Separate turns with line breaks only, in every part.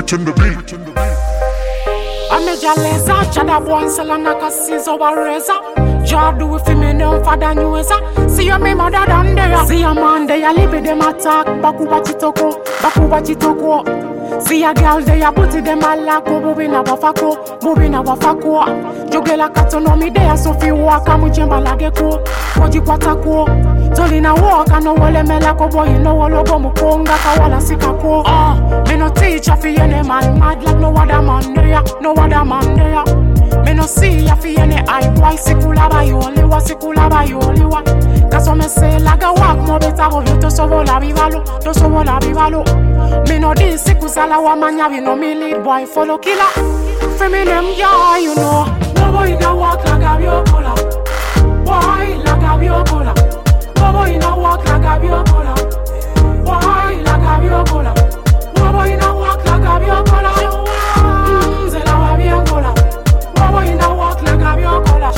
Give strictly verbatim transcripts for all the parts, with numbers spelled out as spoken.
rich in the beat.
I'm a jaleza, chada boy, salana casis over razor. Jaw do with me no father newesa. See your me mother than there. See your man there, live with them attack. Baku bachitoko, baku bachitoko. See a girl there, put it them a lack. Moving a wafako, moving a wafako. Jogela katonomi there, so fi walk. Amu jemba lageko, koji kwatako. Tolina walk, I know wale melako boy, you know walo bomu konga kawala sikako. Ah, me no teach a fi any man mad like no other man there, no other man there. Me no see a fi any eye boy, sikula ba yoli wa, sikula ba yoli wa. Kaso me say laga walk mo beta go to sovo la bivalo, to sovo la bivalo. Me no di sikusala wa manya we no me lead boy follow killer. Feminine yeah you know. No boy na walk like a biocola, boy like a biocola. No boy na walk like a biocola, boy like a biocola. No boy na walk like a biocola, mm, zela wa biocola. No boy na walk like a biocola.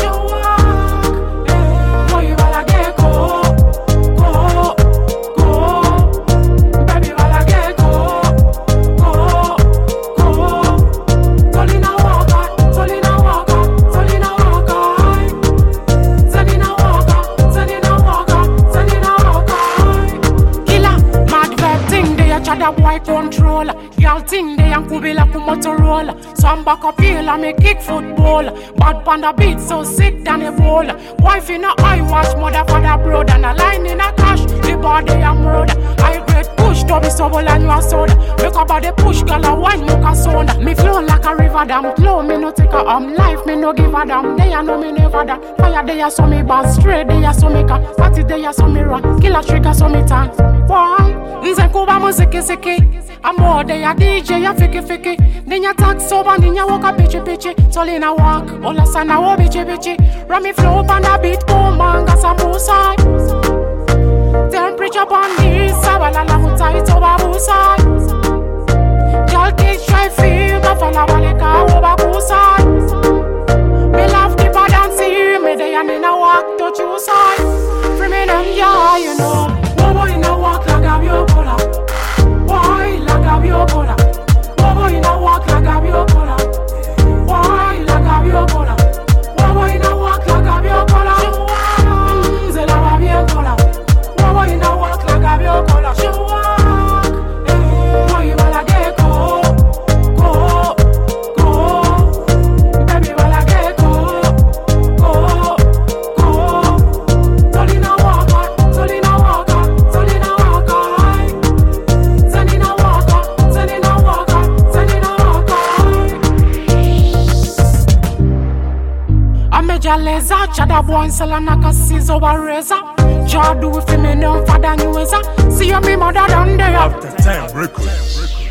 Boy bala gecko, go, go, baby bala gecko, go, go. Tolina waka, Tolina waka, Tolina waka. Selina waka, Selina waka, Selina waka. Killer, mad vibe thing they a chada boy control. Y'all think they a kubila ku Motorola. Some back up here me kick football. Bad panda beat so sick than a bowl. Wife in a eye wash, mother father brother. And a line in a cash, the body a murder. I great push, to be so and you a soda. Make up body push, girl a wine, mocha soda. Me flow like a river dam, flow me no take a um life, me no give a damn. They a know me never done. Fire they a so me bad, straight they a so me can. Party they a so me run, kill a trigger so me tan. Why? Nze kuba muziki siki. I'm more they a D J a fiki fiki. Ninya tax soba, ninya walk a pitchy pitchy. Tolina walk, ola sana wo bitchy bitchy. Rami flow pan a beat, go manga sambusa. Temperature pan this, sabala la mutai toba busa. Y'all kids try feel, but fala waleka oba busa. Me love the bad and see me they and in a walk to choose side. Free me them yeah you know. No boy in a walk like a biocola. Boy like a biocola. No boy in a walk like a biocola. Boy like a biocola. No boy in a walk like a biocola. Mm, zela wa biocola. No boy in a walk like a biocola. Boy bala gecko, go, go. Baby bala gecko, go, go. Tolina waka, Tolina waka, Tolina waka. Selina waka, Selina waka, Selina waka. I'm a jaleza, chada boy, salana casis over razor. Jaw do with me no father newesa. See your me mother than there.
After time record.